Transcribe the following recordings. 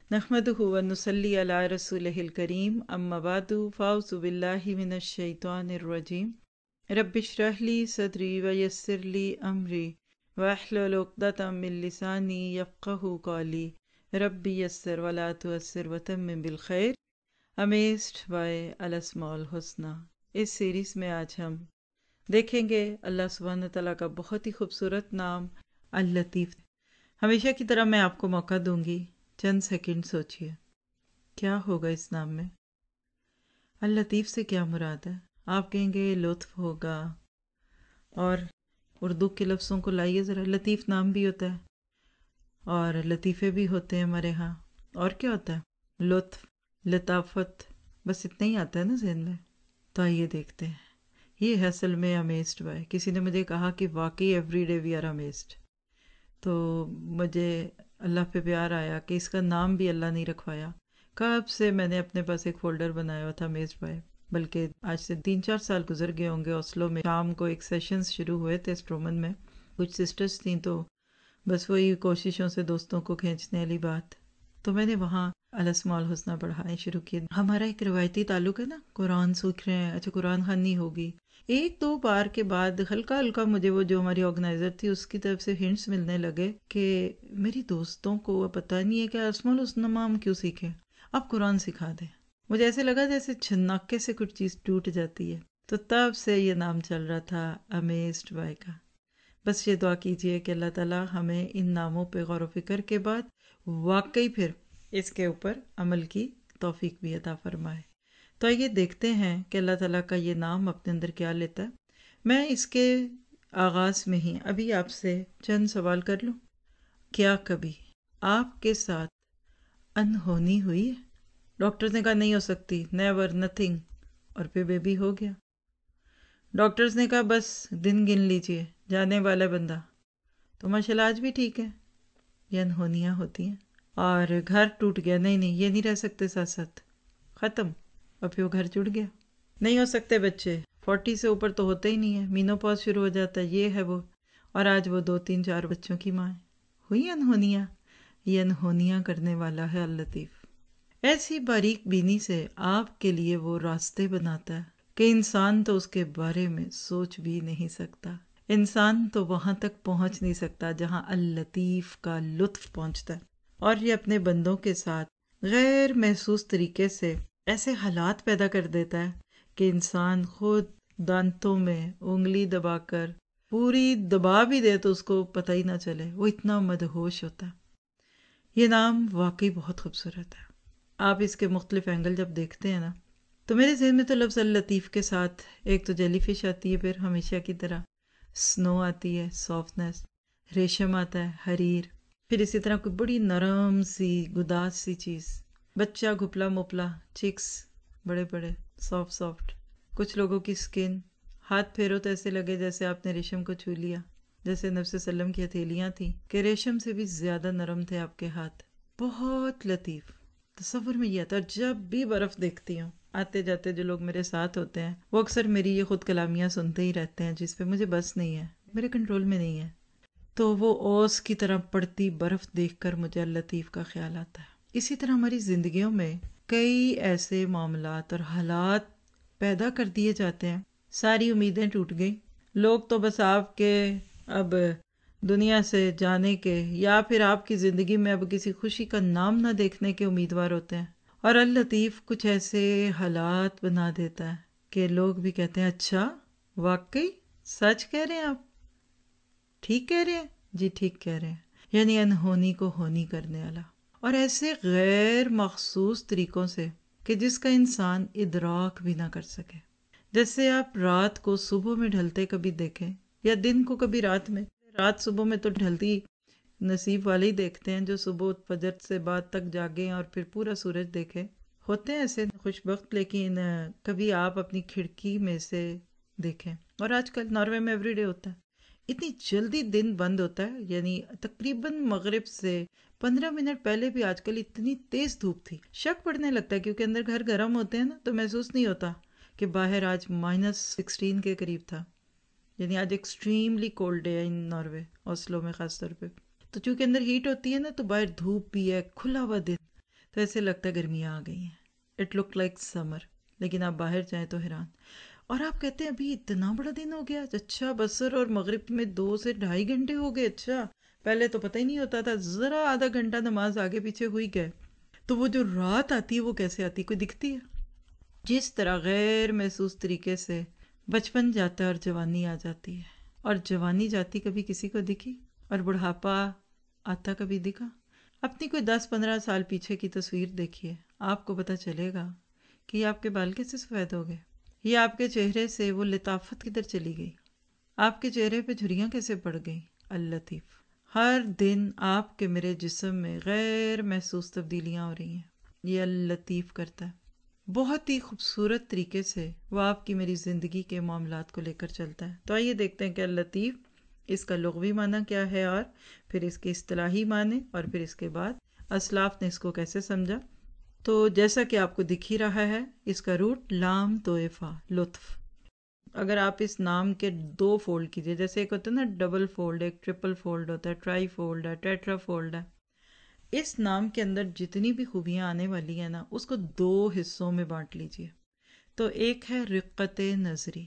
نحمدہ ونصلی علی رسولہ الکریم اما بعد فاعوذ باللہ من الشیطان الرجیم رب اشرح لی صدری ویسر لی امری واحلل عقدۃ من لسانی یفقہوا قولی رب یسر ولا تعسر وتمم بالخیر. امیزڈ بائی الاسماء الحسنی. اس سیریز میں آج ہم دیکھیں گے اللہ سبحانہ تعالیٰ کا بہت ہی خوبصورت نام اللطیف. ہمیشہ کی طرح میں آپ کو موقع دوں گی، چند سیکنڈ سوچئے کیا ہوگا اس نام میں. اللطیف سے کیا مراد ہے؟ آپ کہیں گے لطف ہوگا، اور اردو کے لفظوں کو لائیے ذرا. لطیف نام بھی ہوتا ہے اور لطیفے بھی ہوتے ہیں ہمارے ہاں. اور کیا ہوتا ہے؟ لطف، لطافت، بس اتنا ہی آتا ہے نا ذہن میں. تو آئیے دیکھتے ہیں. یہ ہے اصل میں امیزڈ بائی. کسی نے مجھے کہا کہ واقعی every day we are amazed. تو مجھے اللہ پہ پیار آیا کہ اس کا نام بھی اللہ نہیں رکھوایا. کب سے میں نے اپنے پاس ایک فولڈر بنایا ہوا تھا امیزڈ بائی، بلکہ آج سے 3-4 سال گزر گئے ہوں گے. اوسلو میں شام کو ایک سیشنز شروع ہوئے تھے اسٹرومن میں. کچھ سسٹرز تھیں تو بس وہی کوششوں سے دوستوں کو کھینچنے والی بات. تو میں نے وہاں الاسماء الحسنی پڑھانے شروع کیے. ہمارا ایک روایتی تعلق ہے نا، قرآن سیکھ رہے ہیں، اچھا قرآن خوانی ہوگی. 1-2 بار کے بعد ہلکا ہلکا مجھے وہ جو ہماری آرگنائزر تھی اس کی طرف سے ہنٹس ملنے لگے کہ میری دوستوں کو پتہ نہیں ہے کہ اسماء الحسنی ہم کیوں سیکھیں، آپ قرآن سکھا دیں. مجھے ایسے لگا جیسے چھناکے سے کچھ چیز ٹوٹ جاتی ہے. تو تب سے یہ نام چل رہا تھا امیزڈ بائی کا. بس یہ دعا کیجئے کہ اللہ تعالیٰ ہمیں ان ناموں پہ غور و فکر کے بعد واقعی پھر اس کے اوپر عمل کی توفیق بھی عطا فرمائے. تو آئیے دیکھتے ہیں کہ اللہ تعالیٰ کا یہ نام اپنے اندر کیا لیتا ہے. میں اس کے آغاز میں ہی ابھی آپ سے چند سوال کر لوں. کیا کبھی آپ کے ساتھ انہونی ہوئی ہے؟ ڈاکٹرز نے کہا نہیں ہو سکتی، نیور، نتھنگ، اور پھر بیبی ہو گیا. ڈاکٹرز نے کہا بس دن گن لیجئے، جانے والا بندہ. تو ماشاءاللہ آج بھی ٹھیک ہے. یہ انہونیاں ہوتی ہیں. اور گھر ٹوٹ گیا، نہیں یہ نہیں رہ سکتے ساتھ ساتھ، ختم. اور پھر وہ گھر جڑ گیا. نہیں ہو سکتے بچے، 40 سے اوپر تو ہوتے ہی نہیں ہے، مینوپاز شروع ہو جاتا ہے، یہ ہے وہ. اور آج وہ 2-3-4 بچوں کی ماں ہے. ہوئی انہونیاں. یہ انہونیاں کرنے والا ہے اللطیف. ایسی باریک بینی سے آپ کے لیے وہ راستے بناتا ہے کہ انسان تو اس کے بارے میں سوچ بھی نہیں سکتا. انسان تو وہاں تک پہنچ نہیں سکتا جہاں اللطیف کا لطف پہنچتا ہے. اور یہ اپنے بندوں کے ساتھ غیر محسوس طریقے سے ایسے حالات پیدا کر دیتا ہے کہ انسان خود دانتوں میں انگلی دبا کر پوری دبا بھی دے تو اس کو پتہ ہی نہ چلے، وہ اتنا مدہوش ہوتا ہے. یہ نام واقعی بہت خوبصورت ہے. آپ اس کے مختلف اینگل جب دیکھتے ہیں نا، تو میرے ذہن میں تو لفظ اللطیف کے ساتھ ایک تو جیلی فش آتی ہے، پھر ہمیشہ کی طرح سنو آتی ہے، سافٹنس، ریشم آتا ہے، حریر، پھر اسی طرح کوئی بڑی نرم سی گداز سی چیز، بچہ گھپلا مپلا، چکس بڑے بڑے سافٹ سافٹ. کچھ لوگوں کی سکن، ہاتھ پھیرو تو ایسے لگے جیسے آپ نے ریشم کو چھو لیا، جیسے نبی صلی اللہ علیہ وسلم کی ہتھیلیاں تھیں کہ ریشم سے بھی زیادہ نرم تھے آپ کے ہاتھ. بہت لطیف. تصور میں یہ آتا ہے. اور جب بھی برف دیکھتی ہوں، آتے جاتے جو لوگ میرے ساتھ ہوتے ہیں وہ اکثر میری یہ خود کلامیاں سنتے ہی رہتے ہیں جس پہ مجھے بس نہیں ہے، میرے کنٹرول میں نہیں ہے. تو وہ اوس کی طرح پڑتی برف دیکھ کر مجھے اللطیف کا خیال آتا ہے. اسی طرح ہماری زندگیوں میں کئی ایسے معاملات اور حالات پیدا کر دیے جاتے ہیں. ساری امیدیں ٹوٹ گئی، لوگ تو بس آپ کے اب دنیا سے جانے کے یا پھر آپ کی زندگی میں اب کسی خوشی کا نام نہ دیکھنے کے امیدوار ہوتے ہیں. اور اللطیف کچھ ایسے حالات بنا دیتا ہے کہ لوگ بھی کہتے ہیں اچھا واقعی سچ کہہ رہے ہیں آپ، ٹھیک کہہ رہے ہیں جی، ٹھیک کہہ رہے ہیں. یعنی انہونی کو ہونی کرنے والا. اور ایسے غیر مخصوص طریقوں سے کہ جس کا انسان ادراک بھی نہ کر سکے. جیسے آپ رات کو صبح میں ڈھلتے کبھی دیکھیں، یا دن کو کبھی رات میں. رات صبح میں تو ڈھلتی نصیب والے ہی دیکھتے ہیں جو صبح فجر سے بعد تک جاگیں اور پھر پورا سورج دیکھیں. ہوتے ہیں ایسے خوش بخت، لیکن کبھی آپ اپنی کھڑکی میں سے دیکھیں. اور آج کل ناروے میں ایوری ڈے ہوتا ہے، اتنی جلدی دن بند ہوتا ہے. یعنی تقریباً مغرب سے 15 منٹ پہلے بھی آج کل اتنی تیز دھوپ تھی، شک پڑنے لگتا ہے کیونکہ اندر گھر گرم ہوتے ہیں نا، تو محسوس نہیں ہوتا کہ باہر آج -16 کے قریب تھا. یعنی آج ایکسٹریملی کولڈ ہے ان ناروے، اوسلو میں خاص طور پہ. تو چونکہ اندر ہیٹ ہوتی ہے نا، تو باہر دھوپ بھی ہے، کھلا ہوا دن. تو ایسے لگتا ہے گرمیاں آ گئی ہیں، اٹ لک لائک سمر، لیکن آپ باہر جائیں تو حیران، اور آپ کہتے ہیں ابھی اتنا بڑا دن ہو گیا، اچھا بصر اور مغرب میں 2 سے 2.5 گھنٹے ہو گئے، اچھا پہلے تو پتہ ہی نہیں ہوتا تھا، ذرا آدھا گھنٹہ نماز آگے پیچھے ہوئی گئے۔ تو وہ جو رات آتی ہے وہ کیسے آتی ہے؟ کوئی دکھتی ہے؟ جس طرح غیر محسوس طریقے سے بچپن جاتا ہے اور جوانی آ جاتی ہے، اور جوانی جاتی کبھی کسی کو دکھی؟ اور بڑھاپا آتا کبھی دکھا؟ اپنی کوئی 10-15 سال پیچھے کی تصویر دیکھیے، آپ کو پتہ چلے گا کہ یہ آپ کے بال کیسے سفید ہو گئے، یہ آپ کے چہرے سے وہ لطافت کدھر چلی گئی، آپ کے چہرے پہ جھریاں کیسے پڑ گئیں۔ اللطیف، ہر دن آپ کے میرے جسم میں غیر محسوس تبدیلیاں ہو رہی ہیں، یہ اللطیف کرتا ہے۔ بہت ہی خوبصورت طریقے سے وہ آپ کی میری زندگی کے معاملات کو لے کر چلتا ہے۔ تو آئیے دیکھتے ہیں کہ اللطیف اس کا لغوی معنی کیا ہے، اور پھر اس کے اصطلاحی معنی، اور پھر اس کے بعد اسلاف نے اس کو کیسے سمجھا۔ تو جیسا کہ آپ کو دکھ ہی رہا ہے، اس کا روٹ لام توفا، لطف۔ اگر آپ اس نام کے 2 فولڈ کیجئے، جیسے ایک ہوتا ہے نا ڈبل فولڈ، ایک ٹرپل فولڈ ہوتا ہے، ٹرائی فولڈ ہے، ٹیٹرا فولڈ ہے، اس نام کے اندر جتنی بھی خوبیاں آنے والی ہیں نا، اس کو 2 حصوں میں بانٹ لیجئے۔ تو ایک ہے رقت نظری،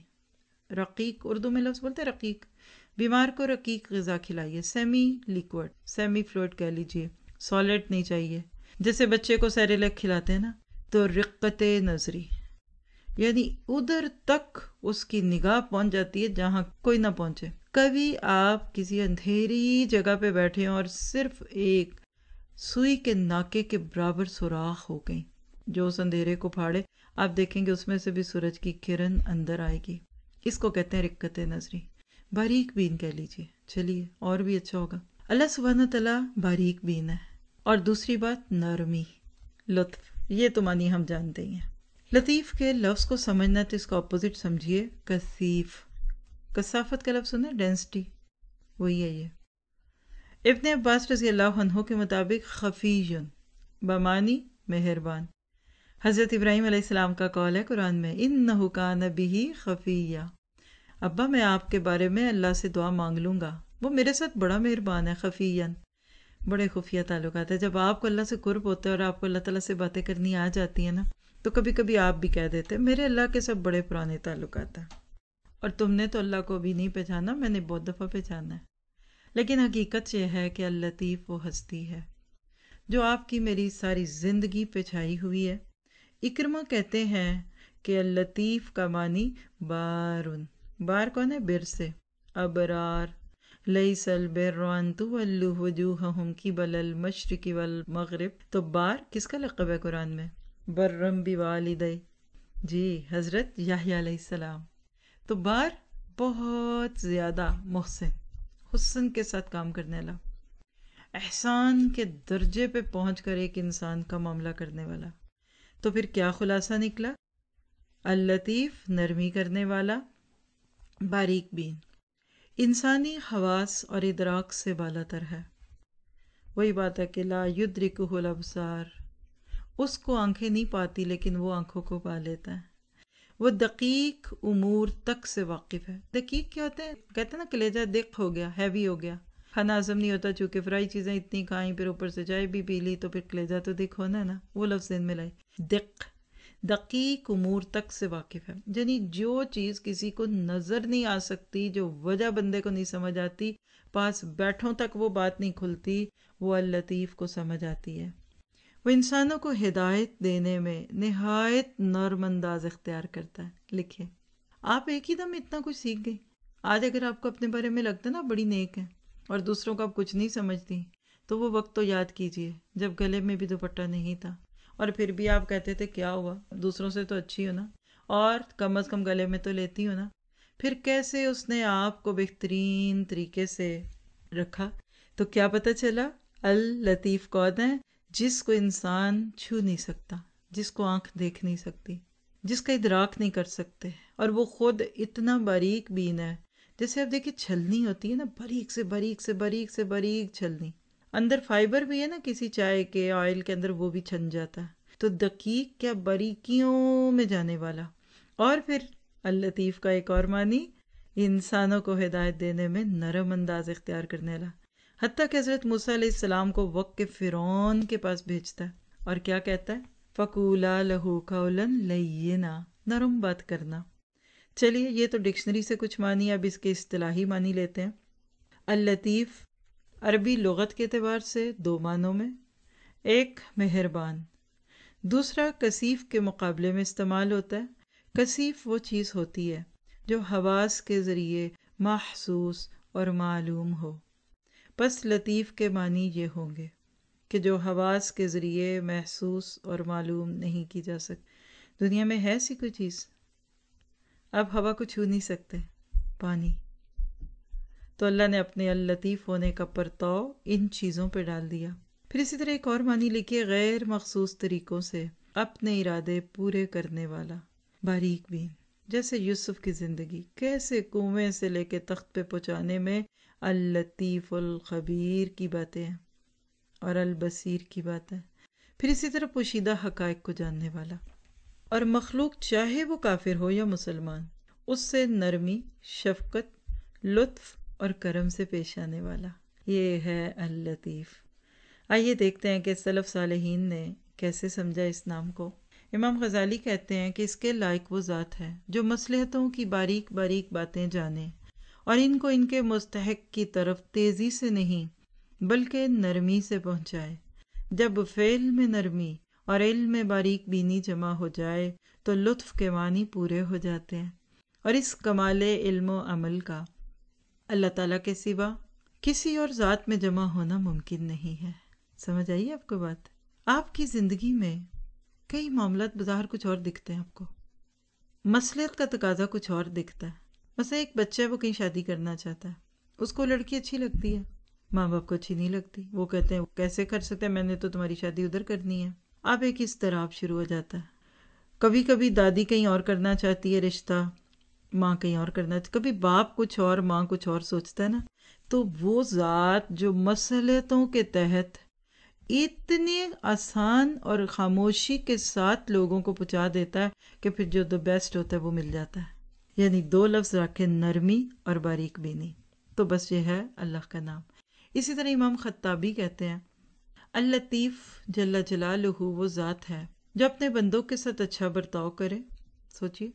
رقیق، اردو میں لفظ بولتے ہیں رقیق، بیمار کو رقیق غذا کھلائیے، سیمی لیکوڈ، سیمی فلوئڈ کہہ لیجئے، سالڈ نہیں چاہیے، جیسے بچے کو سیریلیک کھلاتے ہیں نا، تو رقت نظری یعنی ادھر تک اس کی نگاہ پہنچ جاتی ہے جہاں کوئی نہ پہنچے۔ کبھی آپ کسی اندھیری جگہ پہ بیٹھے ہیں اور صرف ایک سوئی کے ناکے کے برابر سوراخ ہو گئی جو اس اندھیرے کو پھاڑے، آپ دیکھیں گے اس میں سے بھی سورج کی کرن اندر آئے گی، اس کو کہتے ہیں رقت نظری، باریک بین کہہ لیجئے، چلیے اور بھی اچھا ہوگا۔ اللہ سبحانہ تعالیٰ باریک بین ہے، اور دوسری بات نرمی، لطف، یہ تو معنی ہم جانتے ہی ہیں۔ لطیف کے لفظ کو سمجھنا تو اس کا اپوزٹ سمجھیے کثیف، کثافت کا لفظ سنا، ڈینسٹی، وہی ہے یہ۔ ابن عباس رضی اللہ عنہ کے مطابق خفیٌ بمانی مہربان، حضرت ابراہیم علیہ السلام کا قول ہے قرآن میں، انہ کان بہ خفیہ، ابا میں آپ کے بارے میں اللہ سے دعا مانگ لوں گا، وہ میرے ساتھ بڑا مہربان ہے، خفیًا، بڑے خفیہ تعلقات ہے۔ جب آپ کو اللہ سے قرب ہوتا ہے اور آپ کو اللہ تعالیٰ سے باتیں کرنی آ جاتی ہیں نا، تو کبھی کبھی آپ بھی کہہ دیتے میرے اللہ کے سب بڑے پرانے تعلقات ہیں، اور تم نے تو اللہ کو ابھی نہیں پہچانا، میں نے بہت دفعہ پہچانا ہے۔ لیکن حقیقت یہ ہے کہ اللطیف وہ ہستی ہے جو آپ کی میری ساری زندگی پہ چھائی ہوئی ہے۔ اکرمہ کہتے ہیں کہ اللطیف کا معنی بارن، بار کون ہے؟ بر سے، ابرار، لیس البر ان تولوا وجوہکم قبل المشرق والمغرب، تو بار کس کا لقب ہے قرآن میں؟ برم بوالدی، جی حضرت یحییٰ علیہ السلام۔ تو بار بہت زیادہ محسن، حسن کے ساتھ کام کرنے والا، احسان کے درجے پہ پہنچ کر ایک انسان کا معاملہ کرنے والا۔ تو پھر کیا خلاصہ نکلا؟ اللطیف نرمی کرنے والا، باریک بین، انسانی حواس اور ادراک سے بالا تر ہے۔ وہی بات ہے کہ لا یدرکہ الابصار، اس کو آنکھیں نہیں پاتی لیکن وہ آنکھوں کو پا لیتا ہے۔ وہ دقیق امور تک سے واقف ہے۔ دقیق کیا ہوتا ہے؟ کہتے ہیں نا کلیجہ دق ہو گیا، ہیوی ہو گیا، کھانا ہضم نہیں ہوتا، چونکہ فرائی چیزیں اتنی کھائیں، پھر اوپر سے چائے بھی پی لی، تو پھر کلیجہ تو دق ہونا ہے نا، وہ لفظ ذہن میں لائے، دق، دقیق امور تک سے واقف ہے، یعنی جو چیز کسی کو نظر نہیں آ سکتی، جو وجہ بندے کو نہیں سمجھ آتی، پاس بیٹھوں تک وہ بات نہیں کھلتی، وہ اللطیف کو سمجھ آتی ہے۔ وہ انسانوں کو ہدایت دینے میں نہایت نرم انداز اختیار کرتا ہے۔ لکھیں، آپ ایک ہی دم اتنا کچھ سیکھ گئی۔ آج اگر آپ کو اپنے بارے میں لگتا ہے نا بڑی نیک ہے اور دوسروں کو آپ کچھ نہیں سمجھتی، تو وہ وقت تو یاد کیجئے جب گلے میں بھی دوپٹہ نہیں تھا، اور پھر بھی آپ کہتے تھے کیا ہوا، دوسروں سے تو اچھی ہو نا، اور کم از کم گلے میں تو لیتی ہو نا۔ پھر کیسے اس نے آپ کو بہترین طریقے سے رکھا، تو کیا پتہ چلا؟ اللطیف کون ہے؟ جس کو انسان چھو نہیں سکتا، جس کو آنکھ دیکھ نہیں سکتی، جس کا ادراک نہیں کر سکتے، اور وہ خود اتنا باریک بین ہے۔ جیسے آپ دیکھیں چھلنی ہوتی ہے نا، باریک سے باریک سے باریک سے باریک چھلنی، اندر فائبر بھی ہے نا کسی چائے کے آئل کے اندر، وہ بھی چھن جاتا ہے۔ تو دقیق کیا باریکیوں میں جانے والا۔ اور پھر اللطیف کا ایک اور معنی، انسانوں کو ہدایت دینے میں نرم انداز اختیار کرنے والا، حتیٰ کہ حضرت موسیٰ علیہ السلام کو وقت کے فرعون کے پاس بھیجتا ہے اور کیا کہتا ہے؟ فَقُولَا لَهُ قَوْلًا لَيِّنًا، نرم بات کرنا۔ چلیے یہ تو ڈکشنری سے کچھ معنی، اب اس کے اصطلاحی معنی لیتے ہیں۔ اللطیف عربی لغت کے اعتبار سے دو معنوں میں، ایک مہربان، دوسرا کثیف کے مقابلے میں استعمال ہوتا ہے۔ کثیف وہ چیز ہوتی ہے جو حواس کے ذریعے محسوس اور معلوم ہو، پس لطیف کے معنی یہ ہوں گے کہ جو حواس کے ذریعے محسوس اور معلوم نہیں کی جا سکتی۔ دنیا میں ہے ایسی کوئی چیز؟ اب ہوا کو چھو نہیں سکتے، پانی، تو اللہ نے اپنے اللطیف ہونے کا پرتاؤ ان چیزوں پہ ڈال دیا۔ پھر اسی طرح ایک اور معنی لکھیے، غیر مخصوص طریقوں سے اپنے ارادے پورے کرنے والا، باریک بین، جیسے یوسف کی زندگی کیسے کنویں سے لے کے تخت پہ پہنچانے میں اللطیف الخبیر کی باتیں ہیں اور البصیر کی بات ہے۔ پھر اسی طرح پوشیدہ حقائق کو جاننے والا، اور مخلوق چاہے وہ کافر ہو یا مسلمان، اس سے نرمی، شفقت، لطف اور کرم سے پیش آنے والا، یہ ہے اللطیف۔ آئیے دیکھتے ہیں کہ سلف صالحین نے کیسے سمجھا اس نام کو۔ امام غزالی کہتے ہیں کہ اس کے لائق وہ ذات ہے جو مصلحتوں کی باریک باریک باتیں جانے اور ان کو ان کے مستحق کی طرف تیزی سے نہیں بلکہ نرمی سے پہنچائے۔ جب فعل میں نرمی اور علم میں باریک بینی جمع ہو جائے تو لطف کے معنی پورے ہو جاتے ہیں، اور اس کمال علم و عمل کا اللہ تعالیٰ کے سوا کسی اور ذات میں جمع ہونا ممکن نہیں ہے۔ سمجھ آئیے آپ کو بات؟ آپ کی زندگی میں کئی معاملات بظاہر کچھ اور دکھتے ہیں، آپ کو مصلحت کا تقاضا کچھ اور دکھتا ہے۔ مثلا ایک بچہ ہے، وہ کہیں شادی کرنا چاہتا ہے، اس کو لڑکی اچھی لگتی ہے، ماں باپ کو اچھی نہیں لگتی، وہ کہتے ہیں کیسے کر سکتے ہیں، میں نے تو تمہاری شادی ادھر کرنی ہے۔ اب ایک اضطراب شروع ہو جاتا ہے۔ کبھی کبھی دادی کہیں اور کرنا چاہتی ہے رشتہ، ماں کہیں اور کرنا چاہتی، کبھی باپ کچھ اور ماں کچھ اور سوچتا ہے نا، تو وہ ذات جو مصلحتوں کے تحت اتنے آسان اور خاموشی کے ساتھ لوگوں کو پہنچا دیتا ہے کہ پھر جو بیسٹ ہوتا ہے وہ مل جاتا ہے۔ یعنی دو لفظ رکھے، نرمی اور باریک بینی، تو بس یہ ہے اللہ کا نام۔ اسی طرح امام خطابی کہتے ہیں اللطیف جل جلالہ وہ ذات ہے جو اپنے بندوں کے ساتھ اچھا برتاؤ کرے۔ سوچیے،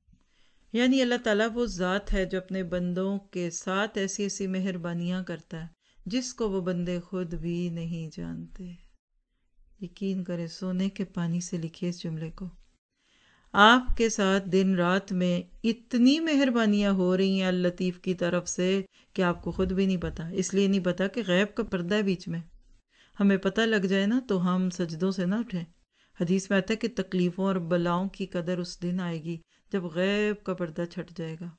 یعنی اللہ تعالیٰ وہ ذات ہے جو اپنے بندوں کے ساتھ ایسی ایسی مہربانیاں کرتا ہے جس کو وہ بندے خود بھی نہیں جانتے۔ یقین کرے، سونے کے پانی سے لکھیے اس جملے کو۔ آپ کے ساتھ دن رات میں اتنی مہربانیاں ہو رہی ہیں اللطیف کی طرف سے کہ آپ کو خود بھی نہیں پتا۔ اس لیے نہیں پتا کہ غیب کا پردہ ہے بیچ میں، ہمیں پتہ لگ جائے نا تو ہم سجدوں سے نہ اٹھیں۔ حدیث میں آتا ہے کہ تکلیفوں اور بلاؤں کی قدر اس دن آئے گی جب غیب کا پردہ چھٹ جائے گا۔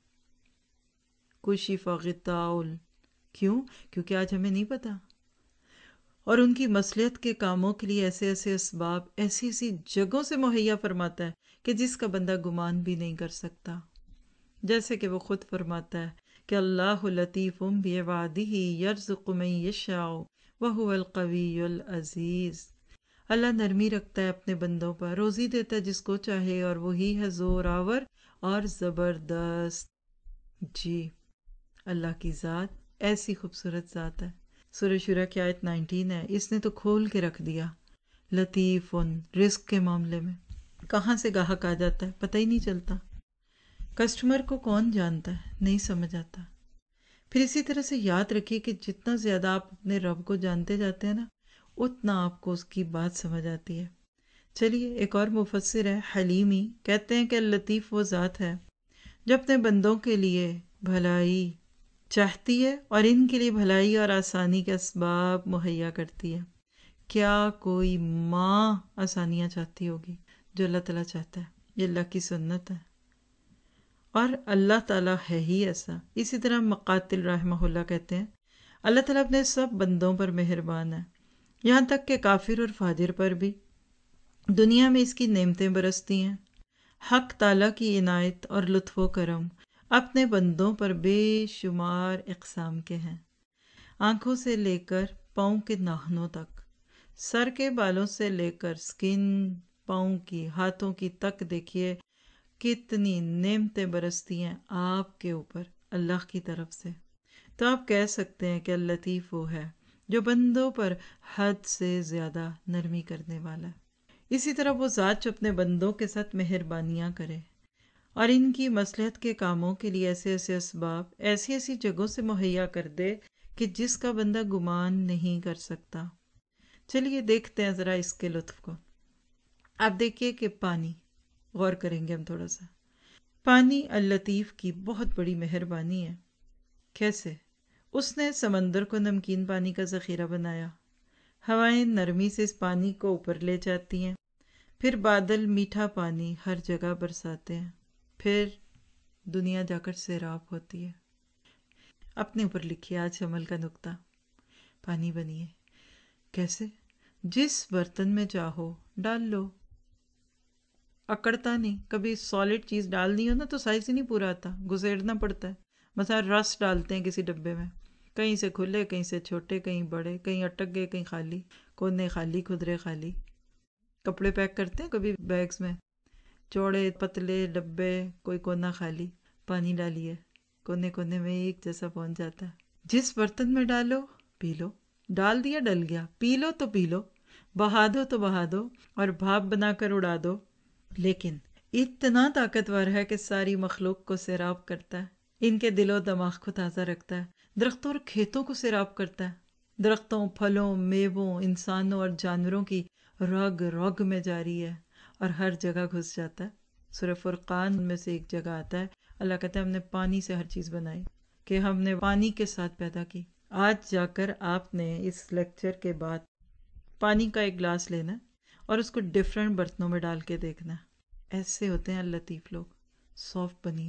کشف غطاء، کیوں؟ کیونکہ آج ہمیں نہیں پتا، اور ان کی مصلحت کے کاموں کے لیے ایسے ایسے اسباب ایسی ایسی جگہوں سے مہیا فرماتا ہے کہ جس کا بندہ گمان بھی نہیں کر سکتا۔ جیسے کہ وہ خود فرماتا ہے کہ اللہ لطیف بعبادہ یرزق من یشاء وہو القوی العزیز۔ اللہ نرمی رکھتا ہے اپنے بندوں پر، روزی دیتا ہے جس کو چاہے، اور وہی ہے زور آور اور زبردست۔ جی، اللہ کی ذات ایسی خوبصورت ذات ہے۔ سورہ شورہ کی آیت 19 ہے، اس نے تو کھول کے رکھ دیا۔ لطیف رزق کے معاملے میں کہاں سے گاہک آ جاتا ہے پتہ ہی نہیں چلتا، کسٹمر کو کون جانتا ہے، نہیں سمجھ آتا۔ پھر اسی طرح سے یاد رکھیے کہ جتنا زیادہ آپ اپنے رب کو جانتے جاتے ہیں نا، اتنا آپ کو اس کی بات سمجھ آتی ہے۔ چلیے ایک اور مفسر ہے حلیمی، کہتے ہیں کہ لطیف وہ ذات ہے جو اپنے بندوں کے لیے بھلائی چاہتی ہے اور ان کے لیے بھلائی اور آسانی کے اسباب مہیا کرتی ہے۔ کیا کوئی ماں آسانیاں چاہتی ہوگی جو اللہ تعالیٰ چاہتا ہے؟ یہ اللہ کی سنت ہے، اور اللہ تعالیٰ ہے ہی ایسا۔ اسی طرح مقاتل رحمہ اللہ کہتے ہیں اللہ تعالیٰ اپنے سب بندوں پر مہربان ہے، یہاں تک کہ کافر اور فاجر پر بھی۔ دنیا میں اس کی نعمتیں برستی ہیں۔ حق تعالیٰ کی عنایت اور لطف و کرم اپنے بندوں پر بے شمار اقسام کے ہیں، آنکھوں سے لے کر پاؤں کے ناخنوں تک، سر کے بالوں سے لے کر سکن، پاؤں کی، ہاتھوں کی تک دیکھیے کتنی نعمتیں برستی ہیں آپ کے اوپر اللہ کی طرف سے۔ تو آپ کہہ سکتے ہیں کہ اللطیف وہ ہے جو بندوں پر حد سے زیادہ نرمی کرنے والا ہے۔ اسی طرح وہ ذات جو اپنے بندوں کے ساتھ مہربانیاں کرے اور ان کی مصلحت کے کاموں کے لیے ایسے ایسے اسباب ایسی ایسی جگہوں سے مہیا کر دے کہ جس کا بندہ گمان نہیں کر سکتا۔ چلیے دیکھتے ہیں ذرا اس کے لطف کو۔ آپ دیکھیے کہ پانی، غور کریں گے ہم تھوڑا سا۔ پانی اللطیف کی بہت بڑی مہربانی ہے۔ کیسے؟ اس نے سمندر کو نمکین پانی کا ذخیرہ بنایا، ہوائیں نرمی سے اس پانی کو اوپر لے جاتی ہیں، پھر بادل میٹھا پانی ہر جگہ برساتے ہیں، پھر دنیا جا کر سیراب ہوتی ہے۔ اپنے اوپر لکھیے آج عمل کا نقطہ، پانی بنیے۔ کیسے؟ جس برتن میں چاہو ڈال لو، اکڑتا نہیں۔ کبھی سالڈ چیز ڈالنی ہو نا تو سائز ہی نہیں پورا آتا، گھسیڑنا پڑتا ہے۔ مثلا رس ڈالتے ہیں کسی ڈبے میں، کہیں سے کھلے، کہیں سے چھوٹے، کہیں بڑے، کہیں اٹک گئے، کہیں خالی، کونے خالی، کھدرے خالی۔ کپڑے پیک کرتے ہیں کبھی بیگز میں، چوڑے پتلے ڈبے، کوئی کونا خالی، پانی ڈالیے، کونے کونے میں ایک جیسا پہنچ جاتا ہے۔ جس برتن میں ڈالو پی لو، ڈال دیا ڈل گیا، پی لو تو پی لو، بہا دو تو بہا دو، اور بھاپ بنا کر اڑا دو۔ لیکن اتنا طاقتور ہے کہ ساری مخلوق کو سیراب کرتا ہے، ان کے دل و دماغ کو تازہ رکھتا ہے، درختوں اور کھیتوں کو سیراب کرتا ہے، درختوں، پھلوں، میووں، انسانوں اور جانوروں کی رگ رگ میں جاری ہے اور ہر جگہ گھس جاتا ہے۔ سورہ فرقان میں سے ایک جگہ آتا ہے، اللہ کہتا ہے ہم نے پانی سے ہر چیز بنائی، کہ ہم نے پانی کے ساتھ پیدا کی۔ آج جا کر آپ نے اس لیکچر کے بعد پانی کا ایک گلاس لینا ہے اور اس کو ڈفرینٹ برتنوں میں ڈال کے دیکھنا ہے۔ ایسے ہوتے ہیں لطیف لوگ۔ سافٹ بنیے،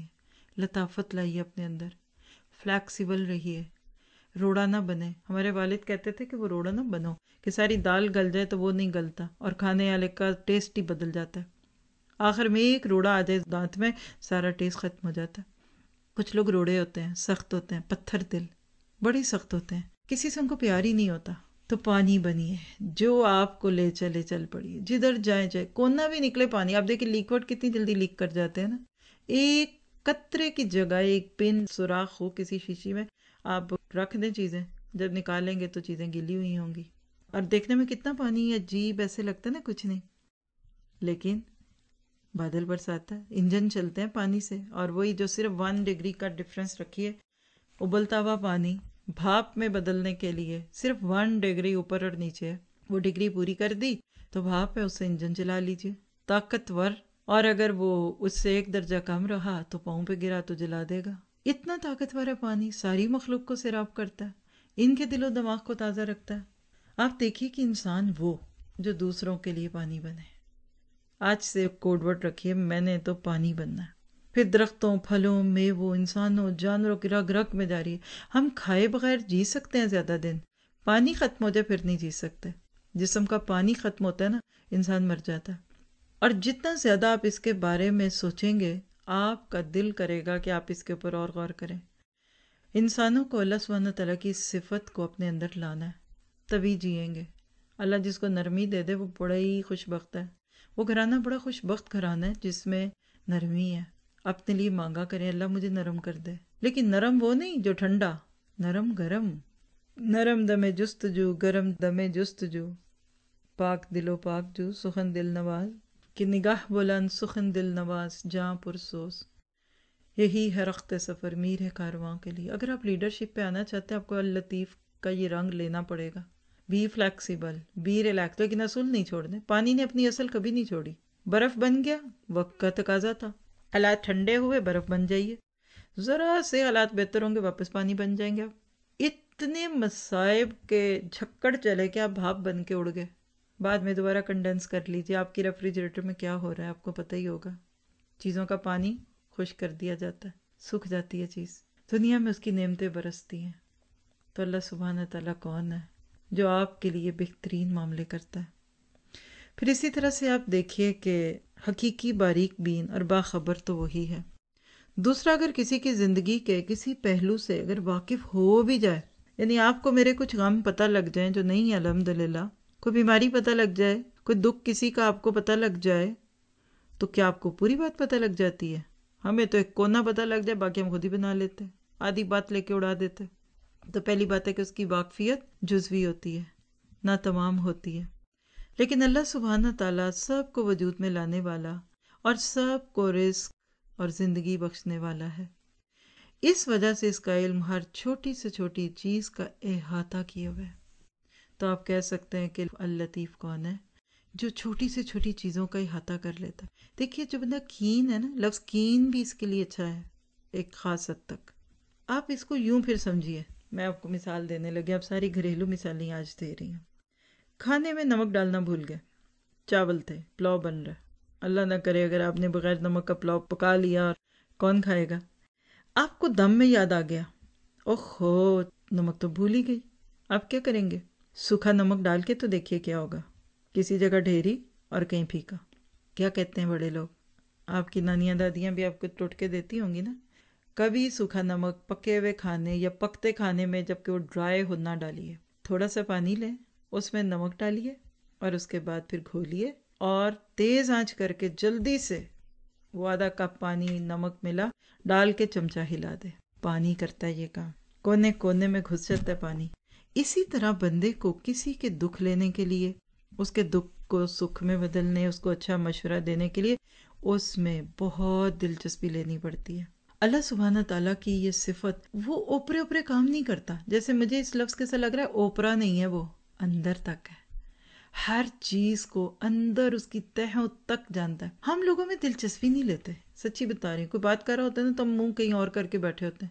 لطافت لائیے اپنے اندر، فلیکسیبل رہیے، روڑا نہ بنے۔ ہمارے والد کہتے تھے کہ وہ روڑا نہ بنو، کہ ساری دال گل جائے تو وہ نہیں گلتا اور کھانے والے کا ٹیسٹ ہی بدل جاتا ہے۔ آخر میں ایک روڑا آ جائے دانت میں، سارا ٹیسٹ ختم ہو جاتا ہے۔ کچھ لوگ روڑے ہوتے ہیں، سخت ہوتے ہیں، پتھر دل، بڑے سخت ہوتے ہیں، کسی سے ان کو پیار ہی نہیں ہوتا۔ تو پانی بنیے، جو آپ کو لے چلے چل پڑیے، جدھر جائیں جائے، کونا بھی نکلے پانی۔ آپ دیکھیں لیکوڈ کتنی جلدی لیک کر جاتے ہیں نا، ایک قطرے کی جگہ ایک پن سوراخ ہو کسی شیشی میں، آپ رکھ دیں چیزیں، جب نکالیں گے تو چیزیں گلی ہوئی ہوں گی۔ اور دیکھنے میں کتنا پانی عجیب ایسے لگتا ہے نا، کچھ نہیں، لیکن بادل برساتا ہے، انجن چلتے ہیں پانی سے، اور وہی جو صرف 1 ڈگری کا ڈفرینس رکھیے، ابلتا ہوا پانی بھاپ میں بدلنے کے لیے صرف 1 ڈگری اوپر اور نیچے ہے، وہ ڈگری پوری کر دی تو بھاپ ہے، اس سے انجن چلا لیجیے، طاقتور۔ اور اگر وہ اس سے 1 درجہ کم رہا تو پاؤں پہ گرا تو جلا دے گا۔ اتنا طاقتور ہے پانی، ساری مخلوق کو سیراب کرتا ہے، ان کے دل و دماغ کو تازہ رکھتا ہے۔ آپ دیکھیے کہ انسان وہ جو دوسروں کے لیے پانی بنے۔ آج سے کوڈ ورڈ رکھیے، میں نے تو پانی بننا ہے۔ پھر درختوں، پھلوں، میووں، انسانوں، جانوروں کی رگ رگ میں جاری ہے۔ ہم کھائے بغیر جی سکتے ہیں زیادہ دن، پانی ختم ہو جائے پھر نہیں جی سکتے۔ جسم کا پانی ختم ہوتا ہے نا، انسان مر جاتا ہے۔ اور جتنا زیادہ آپ اس کے بارے میں سوچیں گے، آپ کا دل کرے گا کہ آپ اس کے اوپر اور غور کریں۔ انسانوں کو اللہ سبحانہ تعالیٰ کی صفت کو اپنے اندر لانا ہے، تبھی جئیں گے۔ اللہ جس کو نرمی دے دے وہ بڑا ہی خوش بخت ہے۔ وہ گھرانہ بڑا خوش بخت گھرانہ ہے جس میں نرمی ہے۔ اپنے لیے مانگا کریں، اللہ مجھے نرم کر دے، لیکن نرم وہ نہیں جو ٹھنڈا، نرم گرم، نرم دم جستجو، گرم دم جستجو، پاک دل و پاک جو، سخن دل نواز، کہ نگاہ بلند سخن دل نواز، جاں پرسوز۔ یہی ہے رخت سفر، میر ہے کارواں کے لیے۔ اگر آپ لیڈرشپ پہ آنا چاہتے ہیں، آپ کو اللطیف کا یہ رنگ لینا پڑے گا۔ بی فلیکسیبل، بی ریلیکس، لیکن اصول نہیں چھوڑنے۔ پانی نے اپنی اصل کبھی نہیں چھوڑی۔ برف بن گیا، وقت کا تقاضا تھا، حالات ٹھنڈے ہوئے، برف بن جائیے، ذرا سے حالات بہتر ہوں گے واپس پانی بن جائیں گے۔ آپ اتنے مصائب کے جھکڑ چلے کہ آپ بھاپ بن کے اڑ گئے، بعد میں دوبارہ کنڈنس کر لیجیے۔ آپ کی ریفریجریٹر میں کیا ہو رہا ہے آپ کو پتہ ہی ہوگا، چیزوں کا پانی خشک کر دیا جاتا ہے، سوکھ جاتی ہے چیز، دنیا میں اس کی نعمتیں برستی ہیں۔ تو اللہ سبحانہ تعالیٰ کون ہے جو آپ کے لیے بہترین معاملے کرتا ہے۔ پھر اسی طرح سے آپ دیکھیے کہ حقیقی باریک بین اور باخبر تو وہی ہے۔ دوسرا، اگر کسی کی زندگی کے کسی پہلو سے اگر واقف ہو بھی جائے، یعنی آپ کو میرے کچھ غم پتہ لگ جائیں جو نہیں ہے الحمدللہ، کوئی بیماری پتہ لگ جائے، کوئی دکھ کسی کا آپ کو پتہ لگ جائے، تو کیا آپ کو پوری بات پتہ لگ جاتی ہے؟ ہمیں تو ایک کونا پتہ لگ جائے، باقی ہم خود ہی بنا لیتے، آدھی بات لے کے اڑا دیتے۔ تو پہلی بات ہے کہ اس کی واقفیت جزوی ہوتی ہے، نہ تمام ہوتی ہے، لیکن اللہ سبحانہ تعالیٰ سب کو وجود میں لانے والا اور سب کو رزق اور زندگی بخشنے والا ہے۔ اس وجہ سے اس کا علم ہر چھوٹی سے چھوٹی چیز کا احاطہ کیے ہوئے ہے۔ تو آپ کہہ سکتے ہیں کہ اللطیف کون ہے؟ جو چھوٹی سے چھوٹی چیزوں کا احاطہ کر لیتا ہے۔ دیکھیے جو بندہ کین ہے نا، لفظ کین بھی اس کے لیے اچھا ہے ایک خاص حد تک۔ آپ اس کو یوں پھر سمجھیے، میں آپ کو مثال دینے لگی، آپ ساری گھریلو مثالیں آج دے رہی ہوں۔ کھانے میں نمک ڈالنا بھول گئے، چاول تھے، پلاؤ بن رہا ہے، اللہ نہ کرے اگر آپ نے بغیر نمک کا پلاؤ پکا لیا، اور کون کھائے گا؟ آپ کو دم میں یاد آ گیا، اوہو نمک تو بھول ہی گئی، آپ کیا کریں گے؟ سوکھا نمک ڈال کے تو دیکھیے کیا ہوگا، کسی جگہ ڈھیری اور کہیں پھیکا۔ کیا کہتے ہیں بڑے لوگ؟ آپ کی نانیاں دادیاں بھی آپ کو ٹوٹکے دیتی ہوں گی نا، کبھی سوکھا نمک پکے ہوئے کھانے یا پکتے کھانے میں جب کہ وہ ڈرائی ہو نہ ڈالیے، تھوڑا سا پانی لیں، اس میں نمک ڈالیے اور اس کے بعد پھر گھولیے اور تیز آنچ کر کے جلدی سے وہ آدھا کپ پانی نمک ملا ڈال کے چمچہ ہلا دے۔ پانی کرتا ہے یہ کام، کونے کونے میں گھس جاتا ہے پانی۔ اسی طرح بندے کو کسی کے دکھ لینے کے لیے، اس کے دکھ کو سکھ میں بدلنے، اس کو اچھا مشورہ دینے کے لیے اس میں بہت دلچسپی لینی پڑتی ہے۔ اللہ سبحانہ تعالیٰ کی یہ صفت، وہ اوپرے اوپرے کام نہیں کرتا، جیسے مجھے اس لفظ کے سے لگ رہا ہے اوپرا نہیں ہے، وہ اندر تک ہے، ہر چیز کو اندر اس کی تہوں تک جانتا ہے۔ ہم لوگوں میں دلچسپی نہیں لیتے، سچی بتا رہی ہوں، کوئی بات کر رہا ہوتا ہے نا تو ہم منہ کہیں اور کر کے بیٹھے ہوتے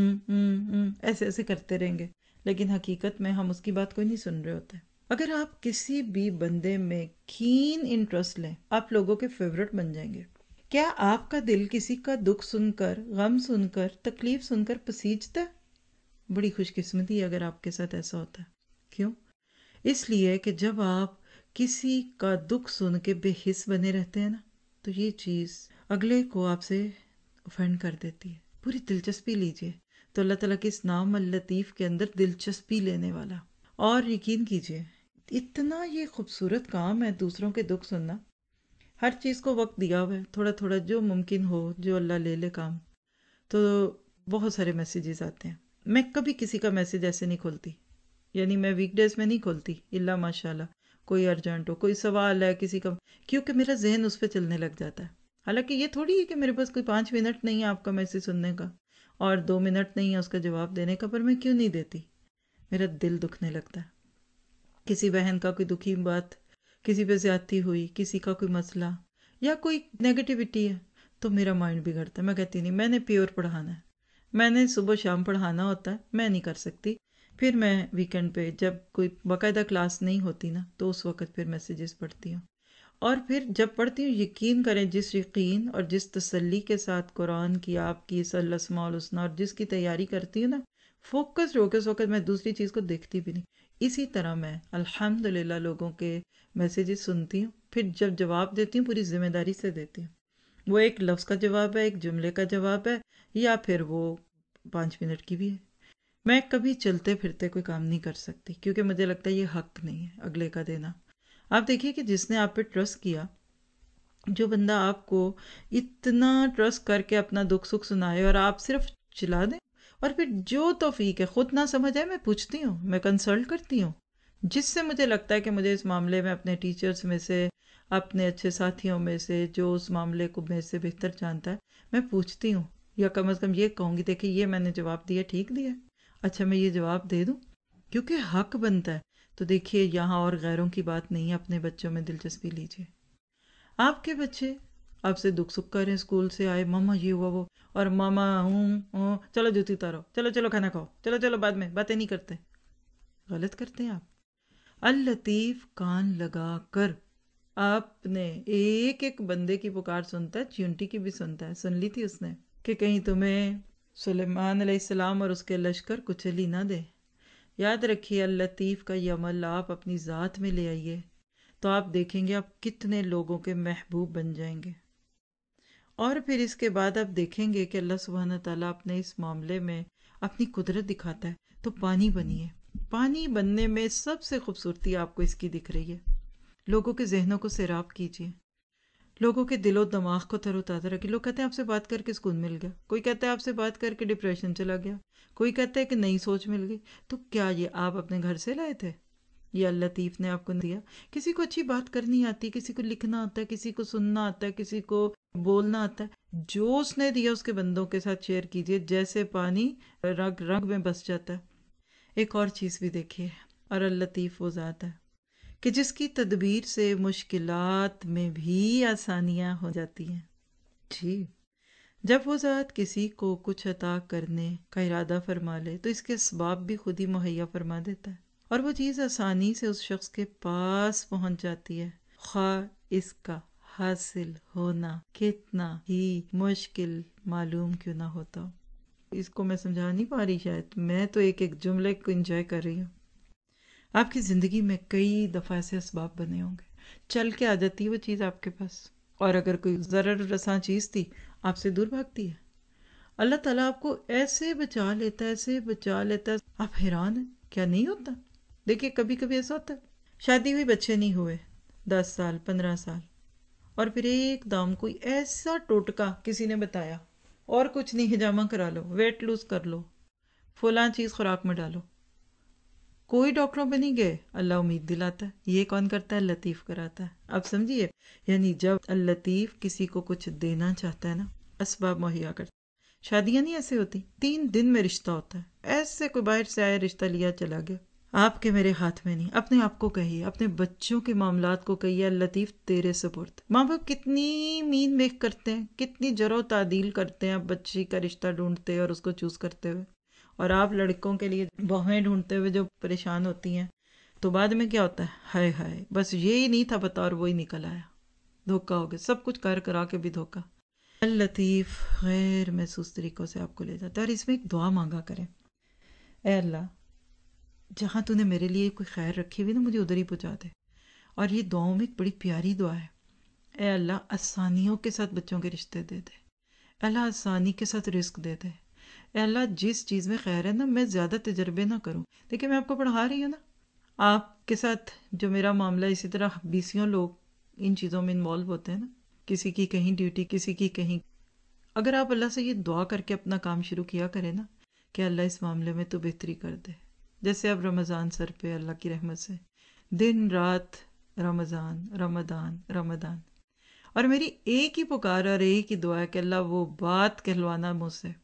ہیں، ایسے ایسے کرتے رہیں گے، لیکن حقیقت میں ہم اس کی بات کوئی نہیں سن رہے ہوتے۔ اگر آپ کسی بھی بندے میں کین انٹرسٹ لیں، آپ لوگوں کے فیورٹ بن جائیں گے۔ کیا آپ کا دل کسی کا دکھ سن کر، غم سن کر، تکلیف سن کر پسیجتا ہے؟ بڑی خوش قسمتی ہے اگر آپ کے ساتھ ایسا ہوتا ہے۔ کیوں؟ اس لیے کہ جب آپ کسی کا دکھ سن کے بے حس بنے رہتے ہیں نا، تو یہ چیز اگلے کو آپ سے اوفینڈ کر دیتی ہے۔ پوری دلچسپی لیجئے تو اللہ تعالیٰ کے اس نام اللطیف کے اندر دلچسپی لینے والا، اور یقین کیجئے اتنا یہ خوبصورت کام ہے دوسروں کے دکھ سننا۔ ہر چیز کو وقت دیا ہوا ہے، تھوڑا تھوڑا جو ممکن ہو، جو اللہ لے لے کام۔ تو بہت سارے میسیجز آتے ہیں، میں کبھی کسی کا میسیج ایسے نہیں کھولتی، یعنی میں ویک ڈیز میں نہیں کھولتی، اللہ ماشاء اللہ کوئی ارجنٹ ہو، کوئی سوال ہے کسی کا، کیونکہ میرا ذہن اس پہ چلنے لگ جاتا ہے۔ حالانکہ یہ تھوڑی ہے کہ میرے پاس کوئی 5 منٹ نہیں ہے آپ کا میسیج سننے کا اور 2 منٹ نہیں ہے اس کا جواب دینے کا، پر میں کیوں نہیں دیتی؟ میرا دل دکھنے لگتا ہے۔ کسی بہن کا کوئی دکھی بات، کسی پہ زیادتی ہوئی، کسی کا کوئی مسئلہ یا کوئی نیگیٹیوٹی ہے تو میرا مائنڈ بگڑتا ہے۔ میں کہتی نہیں، میں نے پیور پڑھانا ہے، میں نے صبح شام پڑھانا ہوتا ہے، میں نہیں کر سکتی۔ پھر میں ویکنڈ پہ جب کوئی باقاعدہ کلاس نہیں ہوتی نا تو اس وقت پھر میسیجز پڑھتی ہوں، اور پھر جب پڑھتی ہوں یقین کریں جس یقین اور جس تسلی کے ساتھ قرآن کی آپ کی الاسماء الحسنی اور جس کی تیاری کرتی ہوں نا، فوکس ہو کے اس وقت میں دوسری چیز کو دیکھتی بھی نہیں۔ اسی طرح میں الحمدللہ لوگوں کے میسیجز سنتی ہوں، پھر جب جواب دیتی ہوں پوری ذمہ داری سے دیتی ہوں۔ وہ ایک لفظ کا جواب ہے، ایک جملے کا جواب ہے، یا پھر وہ 5 منٹ کی بھی ہے۔ میں کبھی چلتے پھرتے کوئی کام نہیں کر سکتی، کیونکہ مجھے لگتا ہے یہ حق نہیں ہے اگلے کا دینا۔ آپ دیکھیے کہ جس نے آپ پہ ٹرسٹ کیا، جو بندہ آپ کو اتنا ٹرسٹ کر کے اپنا دکھ سکھ سنائے اور آپ صرف چلا دیں، اور پھر جو توفیق ہے خود نہ سمجھ آئے، میں پوچھتی ہوں، میں کنسلٹ کرتی ہوں جس سے مجھے لگتا ہے کہ مجھے اس معاملے میں اپنے ٹیچرز میں سے، اپنے اچھے ساتھیوں میں سے، جو اس معاملے کو میرے سے بہتر جانتا ہے، میں پوچھتی ہوں، یا کم از کم یہ کہوں گی دیکھیں یہ میں نے جواب دیا ٹھیک دیا، اچھا میں یہ جواب دے دوں، کیونکہ حق بنتا ہے۔ تو دیکھیے یہاں اور غیروں کی بات نہیں ہے، اپنے بچوں میں دلچسپی لیجیے۔ آپ کے بچے آپ سے دکھ سکھ کریں، اسکول سے آئے، ماما یہ ہوا وہ، اور ماما ہوں چلو جوتی اتارو، چلو چلو کھانا کھاؤ، چلو چلو بعد میں باتیں نہیں کرتے۔ غلط کرتے ہیں آپ۔ اللطیف کان لگا کر آپ نے ایک ایک بندے کی پکار سنتا ہے، چیونٹی کی بھی سنتا ہے۔ سن لی تھی اس نے کہ کہیں تمہیں سلیمان علیہ السلام اور اس کے لشکر کچل ہی نہ دے۔ یاد رکھیے اللطیف کا یہ عمل آپ اپنی ذات میں لے آئیے تو آپ دیکھیں گے آپ کتنے لوگوں کے محبوب بن جائیں گے۔ اور پھر اس کے بعد آپ دیکھیں گے کہ اللہ سبحانہ تعالیٰ اپنے اس معاملے میں اپنی قدرت دکھاتا ہے۔ تو پانی بنیے، پانی بننے میں سب سے خوبصورتی آپ کو اس کی دکھ رہی ہے۔ لوگوں کے ذہنوں کو سیراب کیجیے، لوگوں کے دل و دماغ کو تر و تازہ رکھے. لوگ کہتے ہیں آپ سے بات کر کے سکون مل گیا، کوئی کہتا ہے آپ سے بات کر کے ڈپریشن چلا گیا، کوئی کہتا ہے کہ نئی سوچ مل گئی. تو کیا یہ آپ اپنے گھر سے لائے تھے؟ یہ اللہ لطیف نے آپ کو دیا. کسی کو اچھی بات کرنی آتی ہے، کسی کو لکھنا آتا ہے، کسی کو سننا آتا ہے، کسی کو بولنا آتا ہے. جو اس نے دیا اس کے بندوں کے ساتھ شیئر کیجئے، جیسے پانی رگ رگ میں بس جاتا ہے. ایک اور چیز بھی دیکھیے، اور اللطیف وہ ذات ہے کہ جس کی تدبیر سے مشکلات میں بھی آسانیاں ہو جاتی ہیں. جی، جب وہ ذات کسی کو کچھ عطا کرنے کا ارادہ فرما لے تو اس کے اسباب بھی خود ہی مہیا فرما دیتا ہے، اور وہ چیز آسانی سے اس شخص کے پاس پہنچ جاتی ہے، خواہ اس کا حاصل ہونا کتنا ہی مشکل معلوم کیوں نہ ہوتا ہو. اس کو میں سمجھا نہیں پا رہی، شاید میں تو ایک ایک جملے کو انجوائے کر رہی ہوں. آپ کی زندگی میں کئی دفعہ ایسے اسباب بنے ہوں گے، چل کے آ جاتی ہے وہ چیز آپ کے پاس، اور اگر کوئی ضرر رساں چیز تھی آپ سے دور بھاگتی ہے. اللہ تعالیٰ آپ کو ایسے بچا لیتا ہے، ایسے بچا لیتا ہے، آپ حیران ہیں کیا نہیں ہوتا. دیکھیے کبھی کبھی ایسا ہوتا ہے شادی ہوئی، بچے نہیں ہوئے 10 سال 15 سال، اور پھر ایک دم کوئی ایسا ٹوٹکا کسی نے بتایا، اور کچھ نہیں، ہجامہ کرا لو، ویٹ لوز کر لو، فلاں چیز خوراک میں ڈالو. کوئی ڈاکٹروں پہ نہیں گئے، اللہ امید دلاتا ہے. یہ کون کرتا ہے؟ لطیف کراتا ہے. اب سمجھیے، یعنی جب اللطیف کسی کو کچھ دینا چاہتا ہے نا، اسباب مہیا کرتا ہے. شادیاں نہیں ایسے ہوتی 3 دن میں رشتہ ہوتا ہے، ایسے کوئی باہر سے آیا رشتہ لیا چلا گیا. آپ کے میرے ہاتھ میں نہیں. اپنے آپ کو کہیے، اپنے بچوں کے معاملات کو کہیے اللطیف تیرے سپرد. ماں باپ کتنی مین میک کرتے ہیں، کتنی جرو تعدیل کرتے ہیں اب بچی کا رشتہ ڈھونڈتے اور اس کو چوز کرتے ہوئے، اور آپ لڑکوں کے لیے بہویں ڈھونڈتے ہوئے جو پریشان ہوتی ہیں. تو بعد میں کیا ہوتا ہے؟ ہائے ہائے، بس یہی نہیں تھا پتا اور وہی نکل آیا. دھوکہ ہو گیا، سب کچھ کر کرا کے بھی دھوکہ. اللطیف غیر محسوس طریقوں سے آپ کو لے جاتا ہے. اور اس میں ایک دعا مانگا کریں، اے اللہ جہاں تو نے میرے لیے کوئی خیر رکھی ہوئی نا، مجھے ادھر ہی پہنچا دے. اور یہ دعاؤں میں ایک بڑی پیاری دعا ہے، اے اللہ آسانیوں کے ساتھ بچوں کے رشتے دے دے، اے اللہ آسانی کے ساتھ رزق دے دے، اے اللہ جس چیز میں خیر ہے نا میں زیادہ تجربے نہ کروں. دیکھیں میں آپ کو پڑھا رہی ہوں نا، آپ کے ساتھ جو میرا معاملہ، اسی طرح 20 لوگ ان چیزوں میں انوالو ہوتے ہیں نا، کسی کی کہیں ڈیوٹی، کسی کی کہیں. اگر آپ اللہ سے یہ دعا کر کے اپنا کام شروع کیا کریں نا کہ اللہ اس معاملے میں تو بہتری کر دے. جیسے اب رمضان سر پہ، اللہ کی رحمت سے دن رات رمضان رمضان رمضان، اور میری ایک ہی پکار اور ایک ہی دعا ہے کہ اللہ وہ بات کہلوانا مجھ سے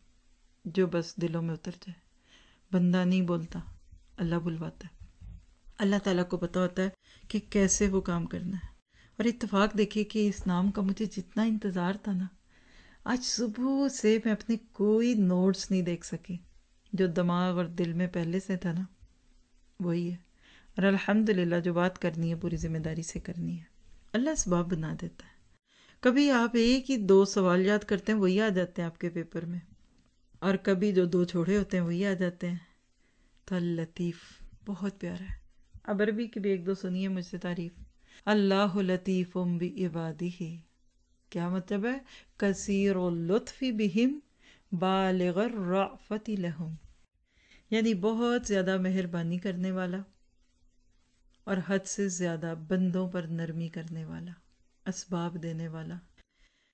جو بس دلوں میں اتر جائے. بندہ نہیں بولتا، اللہ بلواتا ہے. اللہ تعالیٰ کو پتہ ہوتا ہے کہ کیسے وہ کام کرنا ہے. اور اتفاق دیکھیے کہ اس نام کا مجھے جتنا انتظار تھا نا، آج صبح سے میں اپنے کوئی نوٹس نہیں دیکھ سکی. جو دماغ اور دل میں پہلے سے تھا نا وہی ہے، اور الحمدللہ جو بات کرنی ہے پوری ذمہ داری سے کرنی ہے. اللہ اسباب بنا دیتا ہے. کبھی آپ ایک ہی 2 سوال یاد کرتے ہیں وہی آ جاتے ہیں آپ کے پیپر میں، اور کبھی جو 2 چھوڑے ہوتے ہیں وہی آ جاتے ہیں. تو اللطیف بہت پیارا ہے. اب عربی کی بھی 1-2 سنیے مجھ سے تعریف. اللہ لطیف بعبادہ، کیا مطلب ہے؟ کثیر اللطف بہم بالغ الرأفت لہم، یعنی بہت زیادہ مہربانی کرنے والا اور حد سے زیادہ بندوں پر نرمی کرنے والا، اسباب دینے والا.